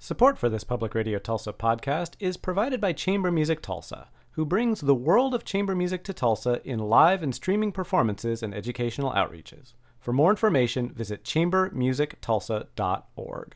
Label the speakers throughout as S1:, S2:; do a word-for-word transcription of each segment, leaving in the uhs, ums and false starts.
S1: Support for this Public Radio Tulsa podcast is provided by Chamber Music Tulsa, who brings the world of chamber music to Tulsa in live and streaming performances and educational outreaches. For more information, visit chamber music tulsa dot org.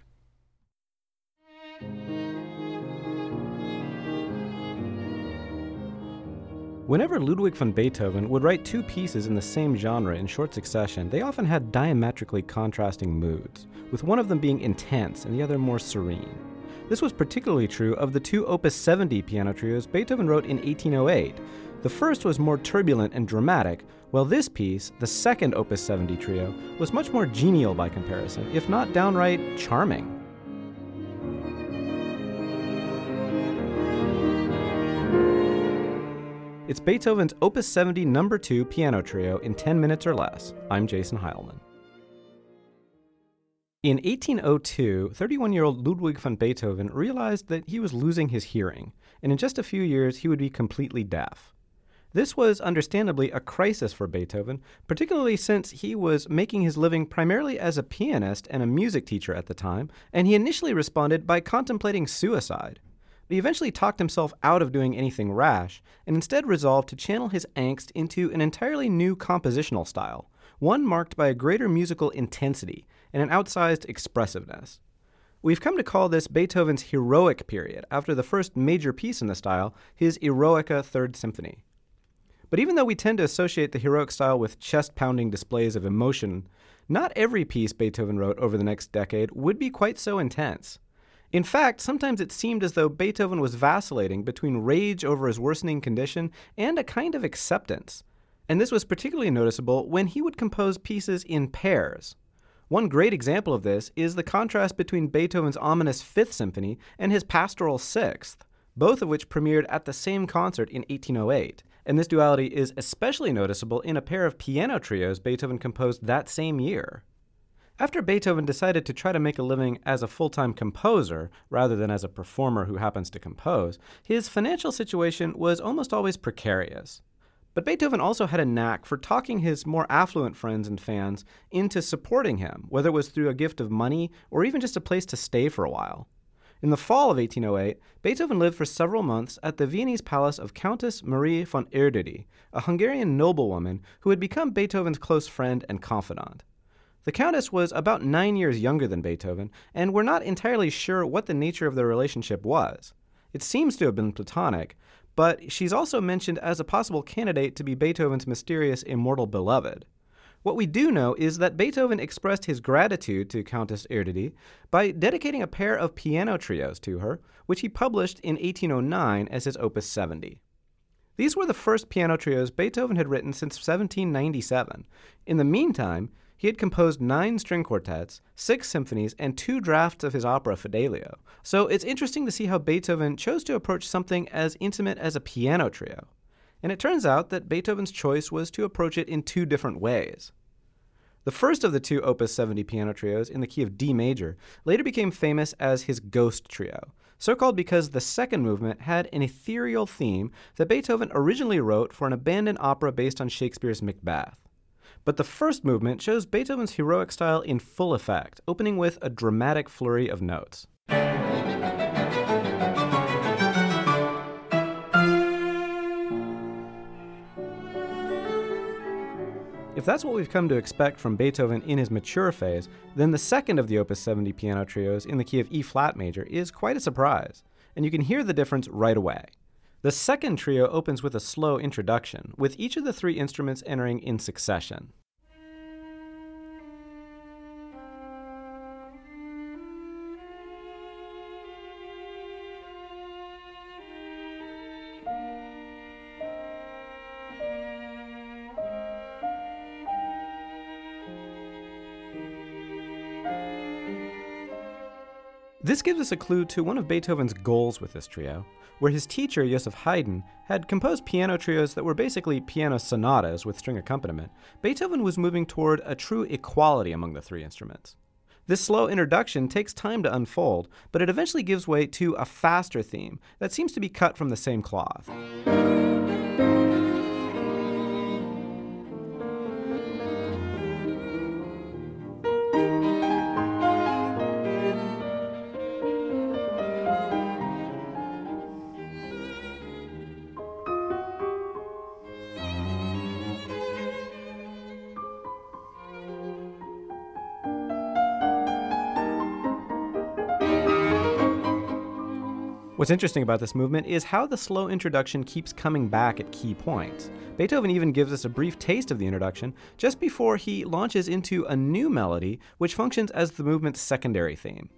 S1: Whenever Ludwig van Beethoven would write two pieces in the same genre in short succession, they often had diametrically contrasting moods, with one of them being intense and the other more serene. This was particularly true of the two Opus seventy piano trios Beethoven wrote in eighteen oh eight. The first was more turbulent and dramatic, while this piece, the second Opus seventy trio, was much more genial by comparison, if not downright charming. It's Beethoven's Opus seventy number two piano trio in ten minutes or less. I'm Jason Heilman. In eighteen oh two, thirty-one-year-old Ludwig van Beethoven realized that he was losing his hearing, and in just a few years he would be completely deaf. This was understandably a crisis for Beethoven, particularly since he was making his living primarily as a pianist and a music teacher at the time, and he initially responded by contemplating suicide. He eventually talked himself out of doing anything rash, and instead resolved to channel his angst into an entirely new compositional style, one marked by a greater musical intensity and an outsized expressiveness. We've come to call this Beethoven's heroic period, after the first major piece in the style, his Eroica Third Symphony. But even though we tend to associate the heroic style with chest-pounding displays of emotion, not every piece Beethoven wrote over the next decade would be quite so intense. In fact, sometimes it seemed as though Beethoven was vacillating between rage over his worsening condition and a kind of acceptance. And this was particularly noticeable when he would compose pieces in pairs. One great example of this is the contrast between Beethoven's ominous Fifth Symphony and his Pastoral Sixth, both of which premiered at the same concert in eighteen oh eight. And this duality is especially noticeable in a pair of piano trios Beethoven composed that same year. After Beethoven decided to try to make a living as a full-time composer rather than as a performer who happens to compose, his financial situation was almost always precarious. But Beethoven also had a knack for talking his more affluent friends and fans into supporting him, whether it was through a gift of money or even just a place to stay for a while. In the fall of eighteen oh eight, Beethoven lived for several months at the Viennese palace of Countess Marie von Erdödy, a Hungarian noblewoman who had become Beethoven's close friend and confidant. The Countess was about nine years younger than Beethoven, and we're not entirely sure what the nature of their relationship was. It seems to have been platonic, but she's also mentioned as a possible candidate to be Beethoven's mysterious immortal beloved. What we do know is that Beethoven expressed his gratitude to Countess Erdödy by dedicating a pair of piano trios to her, which he published in eighteen oh nine as his Opus seventy. These were the first piano trios Beethoven had written since seventeen ninety-seven. In the meantime, he had composed nine string quartets, six symphonies, and two drafts of his opera Fidelio. So it's interesting to see how Beethoven chose to approach something as intimate as a piano trio. And it turns out that Beethoven's choice was to approach it in two different ways. The first of the two Opus seventy piano trios, in the key of D major, later became famous as his Ghost Trio, so called because the second movement had an ethereal theme that Beethoven originally wrote for an abandoned opera based on Shakespeare's Macbeth. But the first movement shows Beethoven's heroic style in full effect, opening with a dramatic flurry of notes. If that's what we've come to expect from Beethoven in his mature phase, then the second of the Opus seventy piano trios in the key of E-flat major is quite a surprise, and you can hear the difference right away. The second trio opens with a slow introduction, with each of the three instruments entering in succession. This gives us a clue to one of Beethoven's goals with this trio, where his teacher, Joseph Haydn, had composed piano trios that were basically piano sonatas with string accompaniment. Beethoven was moving toward a true equality among the three instruments. This slow introduction takes time to unfold, but it eventually gives way to a faster theme that seems to be cut from the same cloth. What's interesting about this movement is how the slow introduction keeps coming back at key points. Beethoven even gives us a brief taste of the introduction just before he launches into a new melody, which functions as the movement's secondary theme.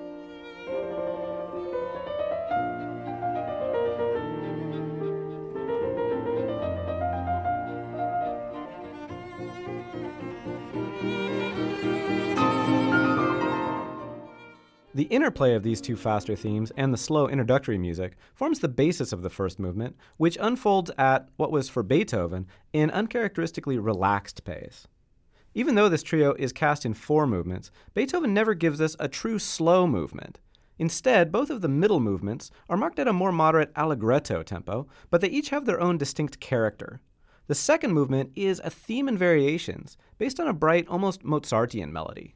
S1: The interplay of these two faster themes and the slow introductory music forms the basis of the first movement, which unfolds at what was for Beethoven an uncharacteristically relaxed pace. Even though this trio is cast in four movements, Beethoven never gives us a true slow movement. Instead, both of the middle movements are marked at a more moderate allegretto tempo, but they each have their own distinct character. The second movement is a theme and variations, based on a bright, almost Mozartian melody.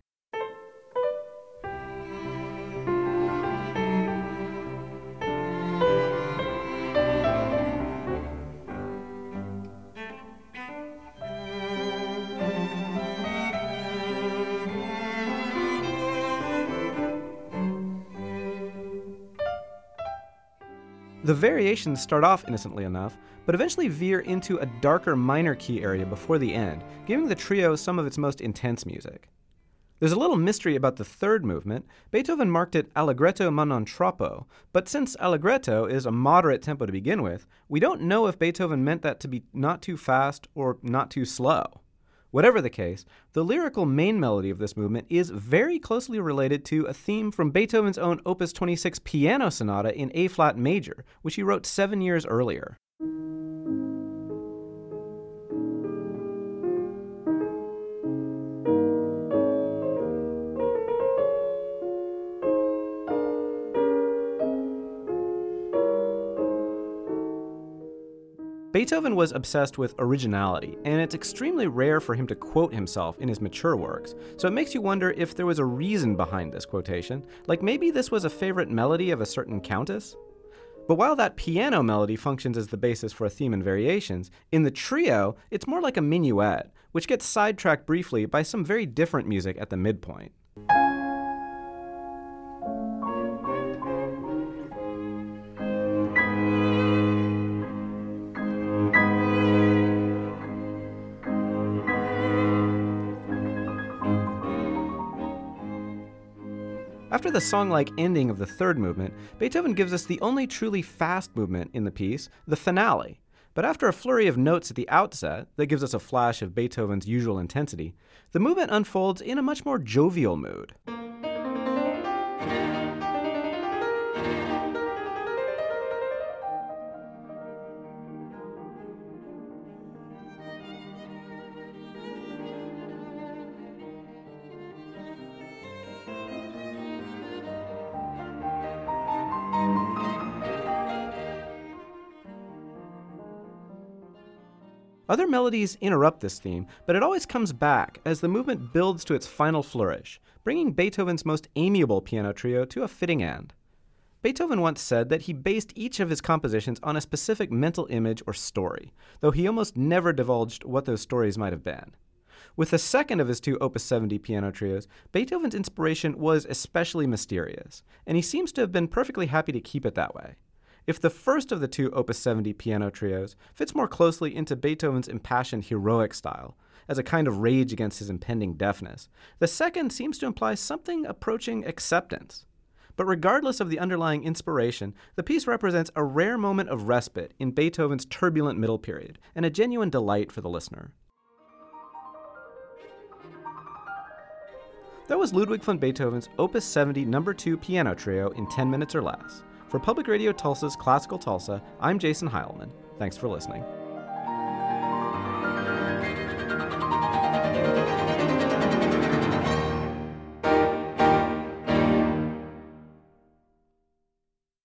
S1: The variations start off innocently enough, but eventually veer into a darker minor key area before the end, giving the trio some of its most intense music. There's a little mystery about the third movement. Beethoven marked it allegretto ma non troppo, but since allegretto is a moderate tempo to begin with, we don't know if Beethoven meant that to be not too fast or not too slow. Whatever the case, the lyrical main melody of this movement is very closely related to a theme from Beethoven's own Opus twenty-six Piano Sonata in A-flat major, which he wrote seven years earlier. Beethoven was obsessed with originality, and it's extremely rare for him to quote himself in his mature works, so it makes you wonder if there was a reason behind this quotation, like maybe this was a favorite melody of a certain countess? But while that piano melody functions as the basis for a theme and variations, in the trio, it's more like a minuet, which gets sidetracked briefly by some very different music at the midpoint. After the song-like ending of the third movement, Beethoven gives us the only truly fast movement in the piece, the finale. But after a flurry of notes at the outset that gives us a flash of Beethoven's usual intensity, the movement unfolds in a much more jovial mood. Other melodies interrupt this theme, but it always comes back as the movement builds to its final flourish, bringing Beethoven's most amiable piano trio to a fitting end. Beethoven once said that he based each of his compositions on a specific mental image or story, though he almost never divulged what those stories might have been. With the second of his two Opus seventy piano trios, Beethoven's inspiration was especially mysterious, and he seems to have been perfectly happy to keep it that way. If the first of the two Opus seventy piano trios fits more closely into Beethoven's impassioned heroic style, as a kind of rage against his impending deafness, the second seems to imply something approaching acceptance. But regardless of the underlying inspiration, the piece represents a rare moment of respite in Beethoven's turbulent middle period, and a genuine delight for the listener. That was Ludwig van Beethoven's Opus seventy number two piano trio in ten minutes or less. For Public Radio Tulsa's Classical Tulsa, I'm Jason Heilman. Thanks for listening.